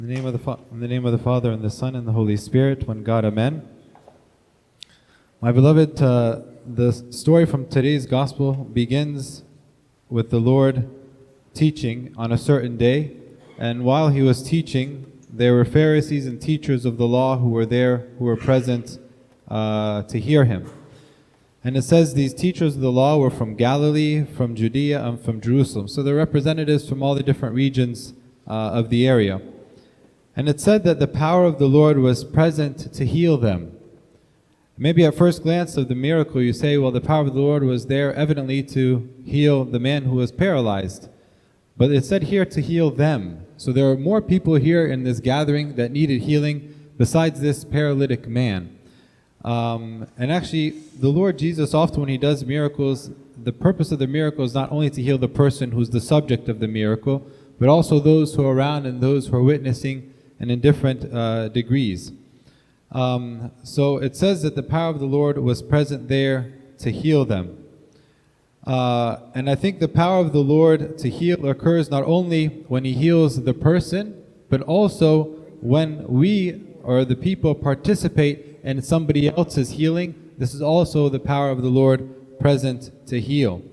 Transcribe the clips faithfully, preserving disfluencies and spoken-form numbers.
In the name of the Fa- in the name of the Father, and the Son, and the Holy Spirit, one God, Amen. My beloved, uh, the story from today's Gospel begins with the Lord teaching on a certain day, and while He was teaching, there were Pharisees and teachers of the law who were there, who were present uh, to hear Him. And it says these teachers of the law were from Galilee, from Judea, and from Jerusalem. So they're representatives from all the different regions uh, of the area. And it said that the power of the Lord was present to heal them. Maybe at first glance of the miracle you say, well, the power of the Lord was there evidently to heal the man who was paralyzed. But it said here to heal them. So there are more people here in this gathering that needed healing besides this paralytic man. Um, and actually, the Lord Jesus, often when He does miracles, the purpose of the miracle is not only to heal the person who's the subject of the miracle, but also those who are around and those who are witnessing, and in different uh, degrees. Um, so it says that the power of the Lord was present there to heal them. Uh, and I think the power of the Lord to heal occurs not only when He heals the person, but also when we or the people participate in somebody else's healing. This is also the power of the Lord present to heal.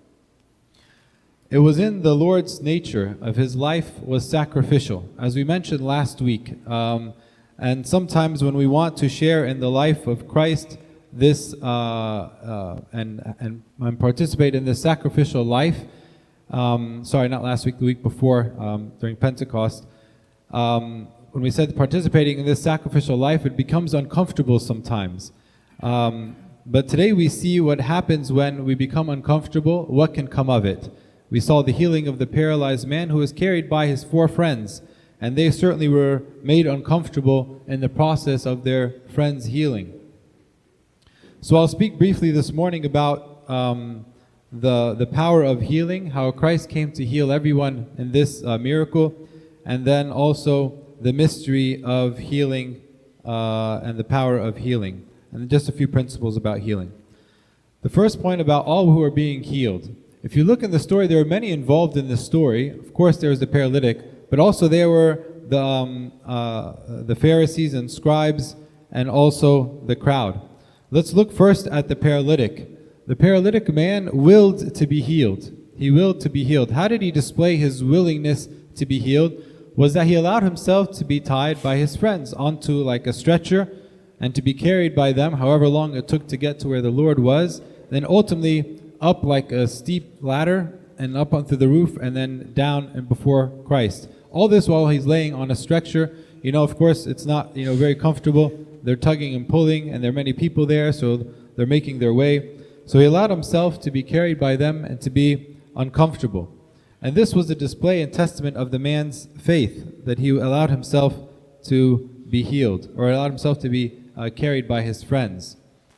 It was in the Lord's nature of His life was sacrificial, as we mentioned last week. Um, and sometimes when we want to share in the life of Christ, this uh, uh, and and and participate in this sacrificial life. Um, sorry, not last week, the week before, um, during Pentecost. Um, when we said participating in this sacrificial life, it becomes uncomfortable sometimes. Um, but today we see what happens when we become uncomfortable. What can come of it? We saw the healing of the paralyzed man who was carried by his four friends, and they certainly were made uncomfortable in the process of their friend's healing. So I'll speak briefly this morning about um, the, the power of healing, how Christ came to heal everyone in this uh, miracle, and then also the mystery of healing uh, and the power of healing, and just a few principles about healing. The first point about all who are being healed. If you look in the story, there are many involved in the story. Of course, there was the paralytic, but also there were the um, uh, the Pharisees and scribes, and also the crowd. Let's look first at the paralytic. The paralytic man willed to be healed. He willed to be healed. How did he display his willingness to be healed? Was that he allowed himself to be tied by his friends onto like a stretcher and to be carried by them, however long it took to get to where the Lord was, then ultimately up like a steep ladder and up onto the roof and then down and before Christ. All this while He's laying on a stretcher. You know, of course, it's not, you know, very comfortable. They're tugging and pulling, and there are many people there, so they're making their way. So He allowed Himself to be carried by them and to be uncomfortable. And this was a display and testament of the man's faith, that he allowed himself to be healed, or allowed himself to be uh, carried by his friends.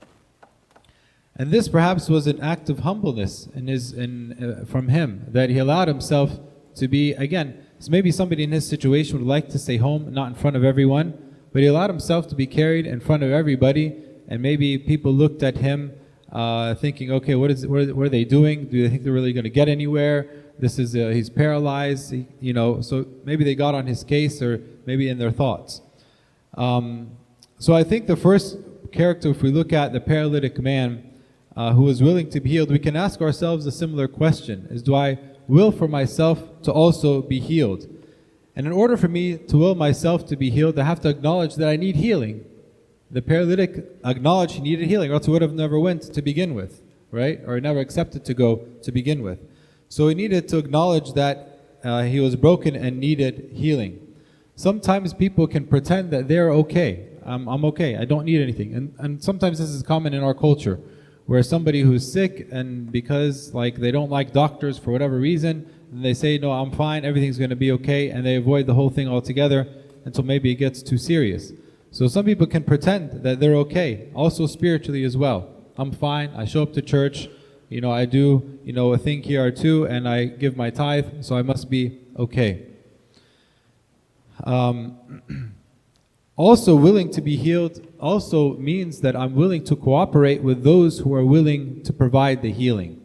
And this perhaps was an act of humbleness in his, in, uh, from him, that he allowed himself to be, again, so maybe somebody in his situation would like to stay home, not in front of everyone, but he allowed himself to be carried in front of everybody, and maybe people looked at him uh, thinking, okay, what is, what are, what are they doing? Do they think they're really going to get anywhere? This is, uh, he's paralyzed, he, you know, so maybe they got on his case, or maybe in their thoughts. Um, so I think the first character, if we look at the paralytic man, Uh, who is willing to be healed, we can ask ourselves a similar question, is do I will for myself to also be healed? And in order for me to will myself to be healed, I have to acknowledge that I need healing. The paralytic acknowledged he needed healing, or else he would have never went to begin with, right? Or never accepted to go to begin with. So he needed to acknowledge that uh, he was broken and needed healing. Sometimes people can pretend that they're okay. I'm, I'm okay, I don't need anything. And, and sometimes this is common in our culture, where somebody who's sick, and because like they don't like doctors for whatever reason, and they say, no, I'm fine, everything's going to be okay, and they avoid the whole thing altogether until maybe it gets too serious. So some people can pretend that they're okay, also spiritually as well. I'm fine, I show up to church, you know, I do, you know, a thing here or two, and I give my tithe, so I must be okay. Um... Also, willing to be healed also means that I'm willing to cooperate with those who are willing to provide the healing.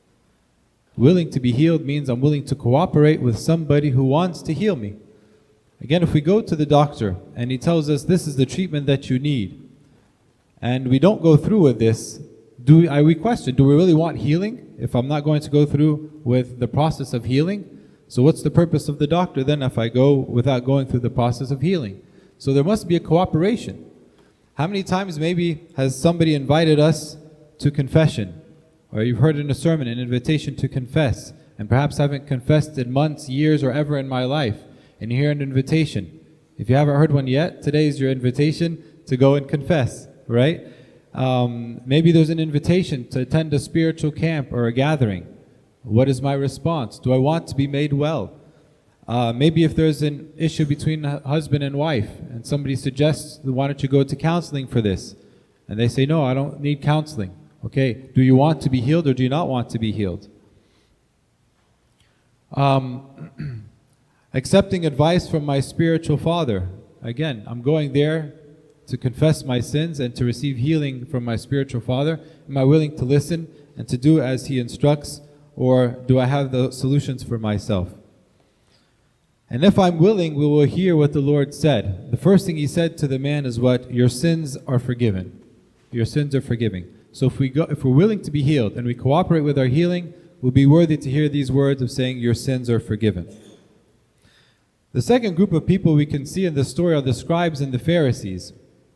Willing to be healed means I'm willing to cooperate with somebody who wants to heal me. Again, if we go to the doctor and he tells us this is the treatment that you need, and we don't go through with this, do we, I we question, do we really want healing if I'm not going to go through with the process of healing? So what's the purpose of the doctor then if I go without going through the process of healing? So there must be a cooperation. How many times maybe has somebody invited us to confession? Or you've heard in a sermon an invitation to confess, and perhaps haven't confessed in months, years, or ever in my life, and you hear an invitation. If you haven't heard one yet, today is your invitation to go and confess, right? Um, maybe there's an invitation to attend a spiritual camp or a gathering. What is my response? Do I want to be made well? Uh, maybe if there's an issue between husband and wife, and somebody suggests, why don't you go to counseling for this? And they say, no, I don't need counseling. Okay, do you want to be healed or do you not want to be healed? Um, accepting advice from my spiritual father. Again, I'm going there to confess my sins and to receive healing from my spiritual father. Am I willing to listen and to do as he instructs, or do I have the solutions for myself? And if I'm willing, we will hear what the Lord said. The first thing he said to the man is what? Your sins are forgiven. Your sins are forgiving. So if, we go, if we're willing to be healed and we cooperate with our healing, we'll be worthy to hear these words of saying, your sins are forgiven. The second group of people we can see in the story are the scribes and the Pharisees.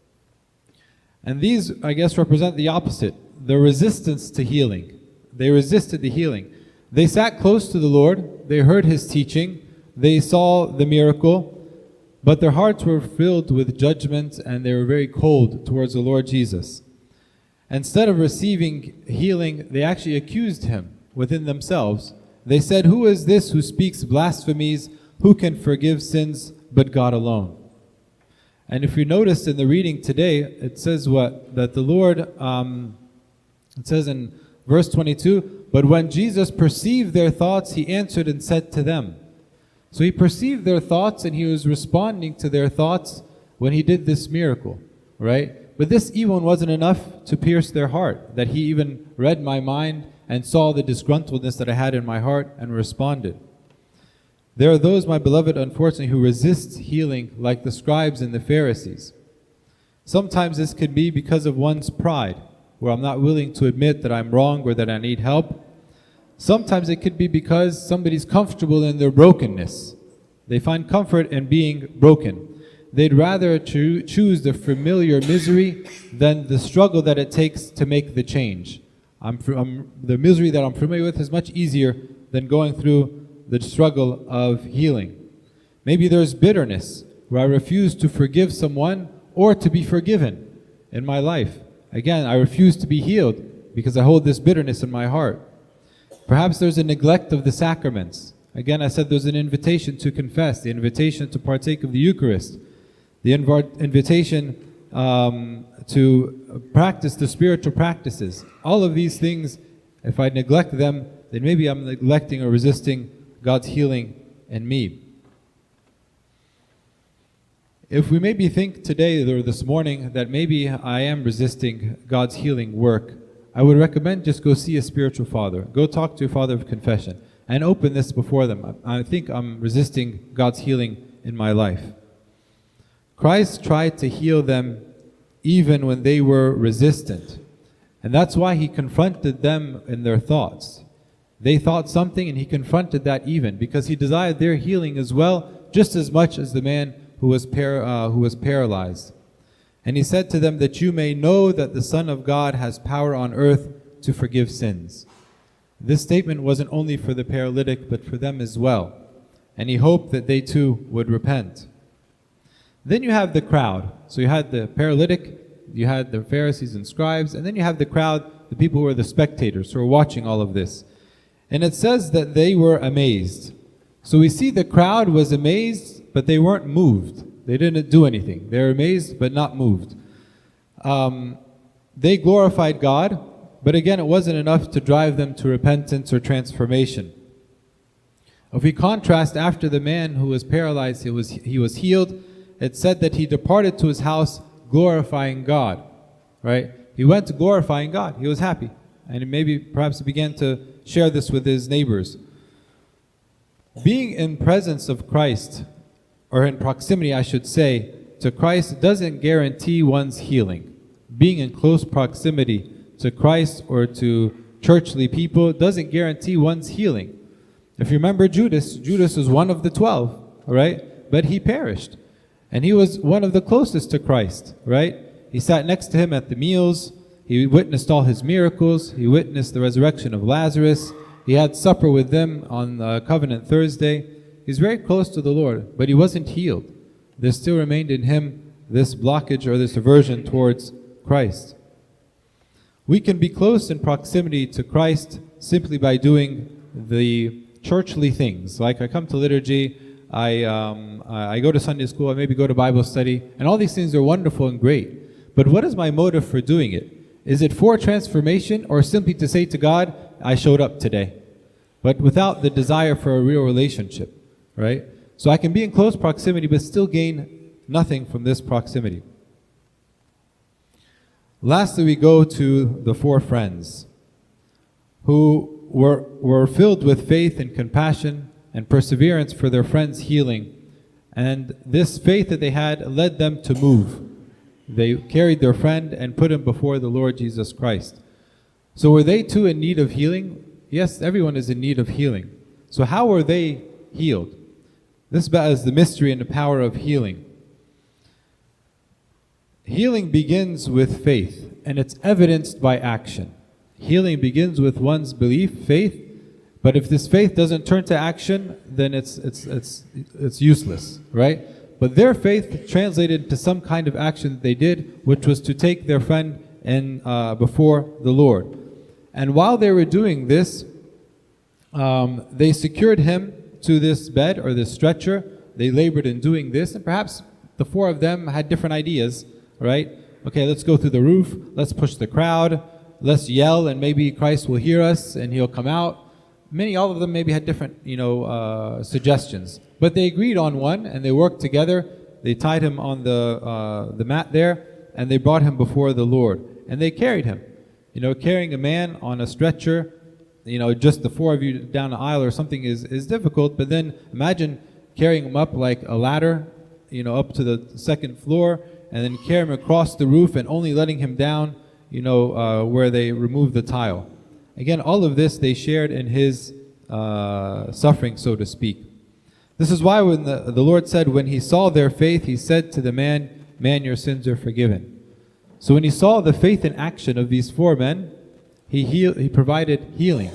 And these, I guess, represent the opposite, the resistance to healing. They resisted the healing. They sat close to the Lord, they heard his teaching, they saw the miracle, but their hearts were filled with judgment and they were very cold towards the Lord Jesus. Instead of receiving healing, they actually accused him within themselves. They said, who is this who speaks blasphemies? Who can forgive sins but God alone? And if you notice in the reading today, it says what? That the Lord, um, it says in verse twenty-two, but when Jesus perceived their thoughts, he answered and said to them. So he perceived their thoughts and he was responding to their thoughts when he did this miracle, right? But this even wasn't enough to pierce their heart, that he even read my mind and saw the disgruntledness that I had in my heart and responded. There are those, my beloved, unfortunately, who resist healing like the scribes and the Pharisees. Sometimes this could be because of one's pride, where I'm not willing to admit that I'm wrong or that I need help. Sometimes it could be because somebody's comfortable in their brokenness. They find comfort in being broken. They'd rather cho- choose the familiar misery than the struggle that it takes to make the change. I'm, I'm, the misery that I'm familiar with is much easier than going through the struggle of healing. Maybe there's bitterness, where I refuse to forgive someone or to be forgiven in my life. Again, I refuse to be healed because I hold this bitterness in my heart. Perhaps there's a neglect of the sacraments. Again, I said there's an invitation to confess, the invitation to partake of the Eucharist, the inv- invitation um, to practice the spiritual practices. All of these things, if I neglect them, then maybe I'm neglecting or resisting God's healing in me. If we maybe think today or this morning that maybe I am resisting God's healing work, I would recommend just go see a spiritual father. Go talk to your father of confession and open this before them. I think I'm resisting God's healing in my life. Christ tried to heal them even when they were resistant. And that's why he confronted them in their thoughts. They thought something and he confronted that even because he desired their healing as well, just as much as the man who was, par- uh, who was paralyzed. And he said to them that you may know that the Son of God has power on earth to forgive sins. This statement wasn't only for the paralytic but for them as well. And he hoped that they too would repent. Then you have the crowd. So you had the paralytic, you had the Pharisees and scribes, and then you have the crowd, the people who are the spectators, who are watching all of this. And it says that they were amazed. So we see the crowd was amazed, but they weren't moved. They didn't do anything. They were amazed, but not moved. Um, they glorified God, but again, it wasn't enough to drive them to repentance or transformation. If we contrast after the man who was paralyzed, he was, he was healed, it said that he departed to his house glorifying God, right? He went to glorifying God. He was happy. And maybe perhaps he began to share this with his neighbors. Being in presence of Christ or in proximity, I should say, to Christ doesn't guarantee one's healing. Being in close proximity to Christ or to churchly people doesn't guarantee one's healing. If you remember Judas, Judas was one of the twelve, right? But he perished. And he was one of the closest to Christ, right? He sat next to him at the meals. He witnessed all his miracles. He witnessed the resurrection of Lazarus. He had supper with them on uh, Covenant Thursday. He's very close to the Lord, but he wasn't healed. There still remained in him this blockage or this aversion towards Christ. We can be close in proximity to Christ simply by doing the churchly things. Like I come to liturgy, I, um, I go to Sunday school, I maybe go to Bible study, and all these things are wonderful and great. But what is my motive for doing it? Is it for transformation or simply to say to God, I showed up today? But without the desire for a real relationship, right? So I can be in close proximity but still gain nothing from this proximity. Lastly, we go to the four friends who were, were filled with faith and compassion and perseverance for their friend's healing. And this faith that they had led them to move. They carried their friend and put him before the Lord Jesus Christ. So were they too in need of healing? Yes, everyone is in need of healing. So how were they healed? This is the mystery and the power of healing. Healing begins with faith, and it's evidenced by action. Healing begins with one's belief, faith, but if this faith doesn't turn to action, then it's it's it's it's useless, right? But their faith translated to some kind of action that they did, which was to take their friend and uh, before the Lord. And while they were doing this, um, they secured him to this bed or this stretcher. They labored in doing this, and perhaps the four of them had different ideas, right? Okay, let's go through the roof, let's push the crowd, let's yell, and maybe Christ will hear us and he'll come out. Many, all of them maybe had different, you know, uh, suggestions. But they agreed on one, and they worked together. They tied him on the uh, the mat there, and they brought him before the Lord. And they carried him. You know, carrying a man on a stretcher, you know, just the four of you down the aisle or something is, is difficult. But then imagine carrying him up like a ladder, you know, up to the second floor, and then carry him across the roof and only letting him down, you know, uh, where they removed the tile. Again, all of this they shared in his uh, suffering, so to speak. This is why when the, the Lord said, when he saw their faith, he said to the man, man, your sins are forgiven. So when he saw the faith in action of these four men, he, heal, he provided healing.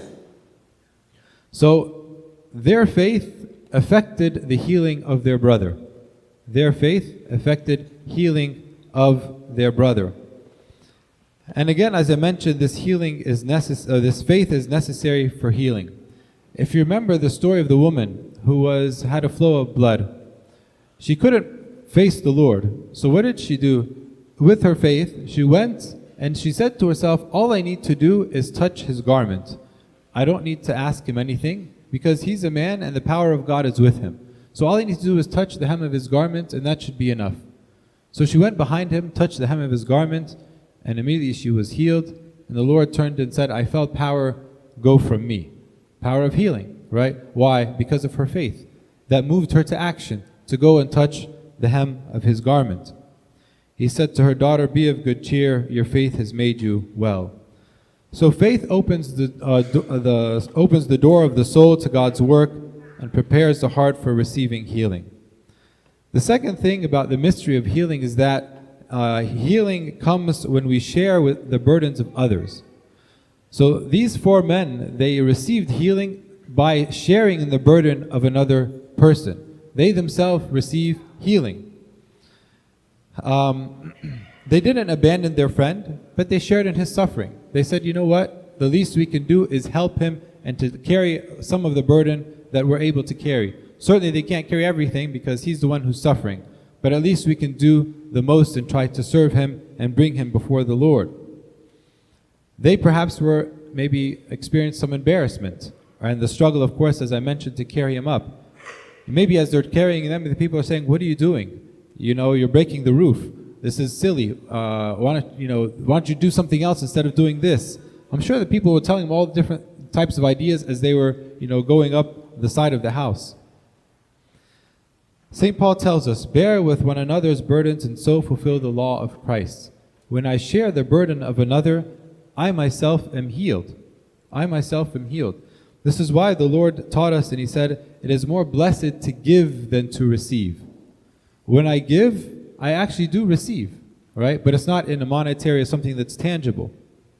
So their faith affected the healing of their brother. Their faith affected healing of their brother. And again, as I mentioned, this healing is necess- uh, this faith is necessary for healing. If you remember the story of the woman who was had a flow of blood, she couldn't face the Lord. So what did she do? With her faith, she went and she said to herself, all I need to do is touch his garment. I don't need to ask him anything because he's a man and the power of God is with him. So all I need to do is touch the hem of his garment, and that should be enough. So she went behind him, touched the hem of his garment, and immediately she was healed. And the Lord turned and said, I felt power go from me. Power of healing, right? Why? Because of her faith. That moved her to action, to go and touch the hem of his garment. He said to her, daughter, be of good cheer, your faith has made you well. So faith opens the, uh, do, uh, the, opens the door of the soul to God's work and prepares the heart for receiving healing. The second thing about the mystery of healing is that Uh, healing comes when we share with the burdens of others. So these four men, they received healing by sharing in the burden of another person. They themselves receive healing. Um, they didn't abandon their friend, but they shared in his suffering. They said, you know what? The least we can do is help him and to carry some of the burden that we're able to carry. Certainly they can't carry everything because he's the one who's suffering. But at least we can do the most and try to serve him and bring him before the Lord. They perhaps were maybe experienced some embarrassment and the struggle, of course, as I mentioned, to carry him up. Maybe as they're carrying them, the people are saying, what are you doing? You know, you're breaking the roof. This is silly. Uh, why don't you know? Why don't you do something else instead of doing this? I'm sure that people were telling him all different types of ideas as they were, you know, going up the side of the house. Saint Paul tells us, bear with one another's burdens and so fulfill the law of Christ. When I share the burden of another, I myself am healed. I myself am healed. This is why the Lord taught us, and He said, it is more blessed to give than to receive. When I give, I actually do receive, right? But it's not in a monetary or something that's tangible.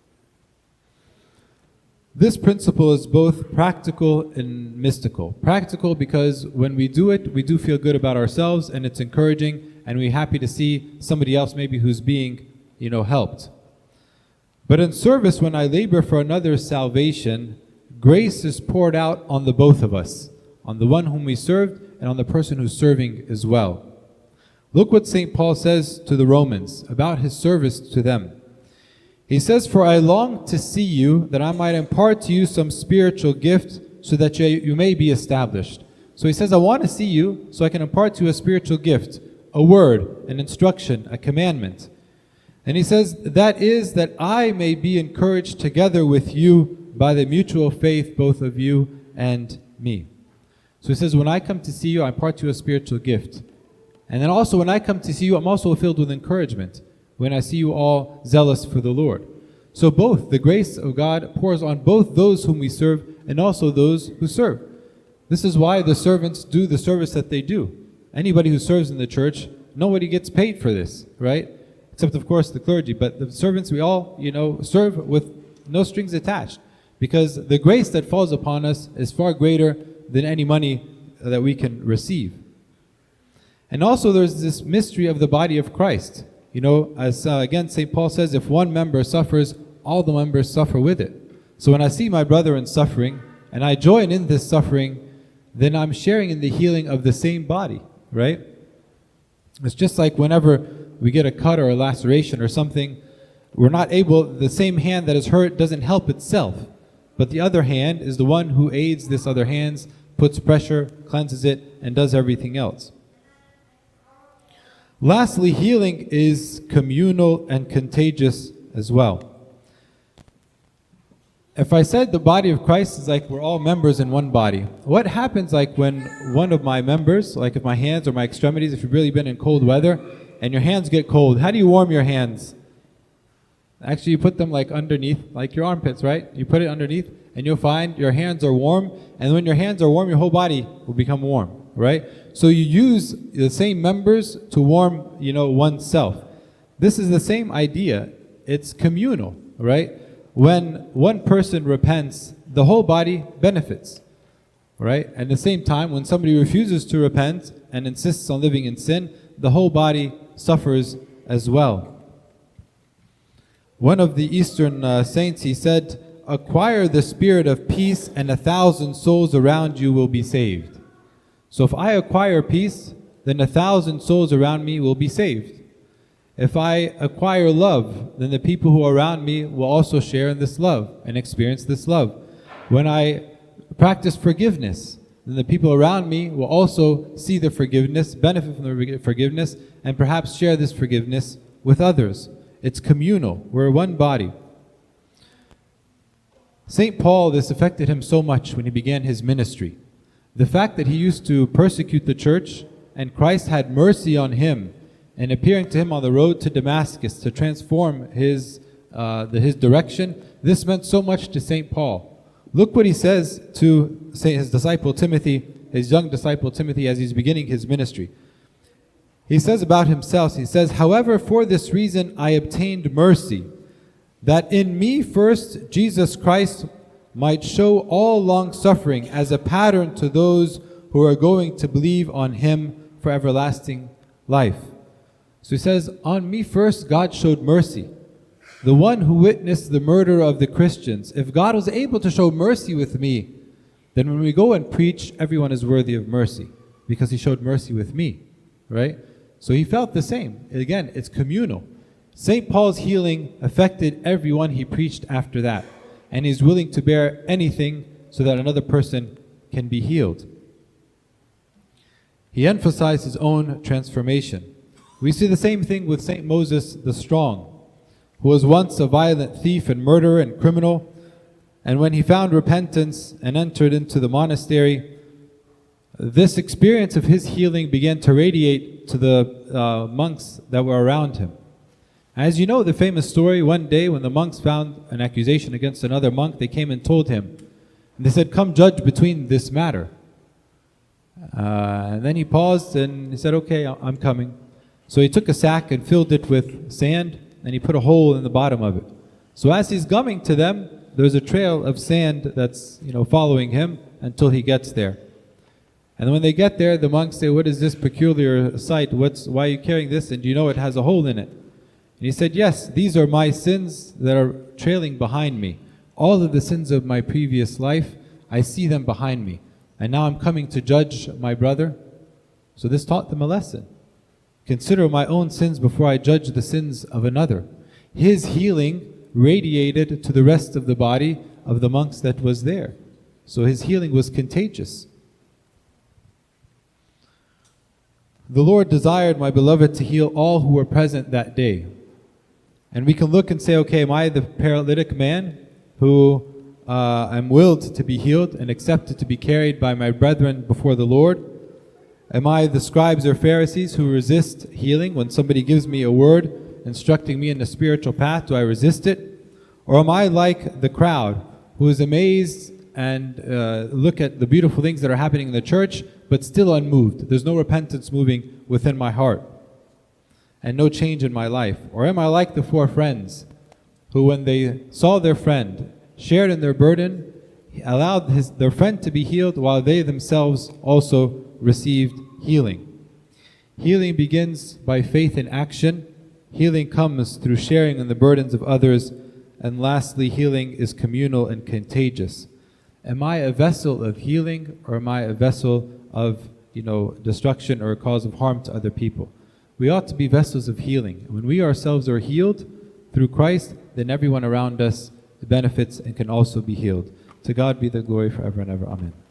This principle is both practical and mystical. Practical because when we do it, we do feel good about ourselves and it's encouraging and we're happy to see somebody else maybe who's being, you know, helped. But in service, when I labor for another's salvation, grace is poured out on the both of us, on the one whom we served and on the person who's serving as well. Look what Saint Paul says to the Romans about his service to them. He says, for I long to see you, that I might impart to you some spiritual gift, so that you, you may be established. So he says, I want to see you, so I can impart to you a spiritual gift, a word, an instruction, a commandment. And he says, that is, that I may be encouraged together with you by the mutual faith, both of you and me. So he says, when I come to see you, I impart to you a spiritual gift. And then also, when I come to see you, I'm also filled with encouragement, when I see you all zealous for the Lord. So both, the grace of God pours on both those whom we serve and also those who serve. This is why the servants do the service that they do. Anybody who serves in the church, nobody gets paid for this, right? Except, of course, the clergy. But the servants, we all, you know, serve with no strings attached. Because the grace that falls upon us is far greater than any money that we can receive. And also there's this mystery of the body of Christ. You know, as uh, again Saint Paul says, if one member suffers, all the members suffer with it. So when I see my brother in suffering, and I join in this suffering, then I'm sharing in the healing of the same body, right? It's just like whenever we get a cut or a laceration or something, we're not able, the same hand that is hurt doesn't help itself. But the other hand is the one who aids this other hand, puts pressure, cleanses it, and does everything else. Lastly, healing is communal and contagious as well. If I said the body of Christ is like we're all members in one body, what happens like when one of my members, like if my hands or my extremities, if you've really been in cold weather and your hands get cold, how do you warm your hands? Actually, you put them like underneath, like your armpits, right? You put it underneath and you'll find your hands are warm, and when your hands are warm, your whole body will become warm, right? So you use the same members to warm, you know, oneself. This is the same idea. It's communal, right? When one person repents, the whole body benefits, right? At the same time, when somebody refuses to repent and insists on living in sin, the whole body suffers as well. One of the Eastern uh, saints, he said, acquire the spirit of peace and a thousand souls around you will be saved. So if I acquire peace, then a thousand souls around me will be saved. If I acquire love, then the people who are around me will also share in this love and experience this love. When I practice forgiveness, then the people around me will also see the forgiveness, benefit from the forgiveness, and perhaps share this forgiveness with others. It's communal. We're one body. Saint Paul, this affected him so much when he began his ministry. The fact that he used to persecute the church, and Christ had mercy on him, and appearing to him on the road to Damascus to transform his, uh, the, his direction, this meant so much to Saint Paul. Look what he says to say, his disciple Timothy, his young disciple Timothy, as he's beginning his ministry. He says about himself, he says, however, for this reason I obtained mercy, that in me first Jesus Christ might show all long-suffering as a pattern to those who are going to believe on Him for everlasting life. So he says, on me first God showed mercy. The one who witnessed the murder of the Christians, if God was able to show mercy with me, then when we go and preach, everyone is worthy of mercy, because He showed mercy with me, right? So he felt the same. Again, it's communal. Saint Paul's healing affected everyone he preached after that. And he's willing to bear anything so that another person can be healed. He emphasized his own transformation. We see the same thing with Saint Moses the Strong, who was once a violent thief and murderer and criminal. And when he found repentance and entered into the monastery, this experience of his healing began to radiate to the uh, monks that were around him. As you know, the famous story, one day when the monks found an accusation against another monk, they came and told him. And they said, "Come judge between this matter." Uh, and then he paused and he said, "Okay, I'm coming." So he took a sack and filled it with sand, and he put a hole in the bottom of it. So as he's coming to them, there's a trail of sand that's, you know, following him until he gets there. And when they get there, the monks say, "What is this peculiar sight? What's, why are you carrying this? And do you know it has a hole in it?" And he said, "Yes, these are my sins that are trailing behind me. All of the sins of my previous life, I see them behind me. And now I'm coming to judge my brother." So this taught them a lesson. Consider my own sins before I judge the sins of another. His healing radiated to the rest of the body of the monks that was there. So his healing was contagious. The Lord desired, my beloved, to heal all who were present that day. And we can look and say, okay, am I the paralytic man who uh, am willed to be healed and accepted to be carried by my brethren before the Lord? Am I the scribes or Pharisees who resist healing? When somebody gives me a word instructing me in the spiritual path, do I resist it? Or am I like the crowd who is amazed and uh, look at the beautiful things that are happening in the church, but still unmoved? There's no repentance moving within my heart and no change in my life. Or am I like the four friends who, when they saw their friend, shared in their burden, allowed his, their friend to be healed while they themselves also received healing? Healing begins by faith in action. Healing comes through sharing in the burdens of others. And lastly, healing is communal and contagious. Am I a vessel of healing, or am I a vessel of, you know, destruction or a cause of harm to other people? We ought to be vessels of healing. When we ourselves are healed through Christ, then everyone around us benefits and can also be healed. To God be the glory forever and ever. Amen.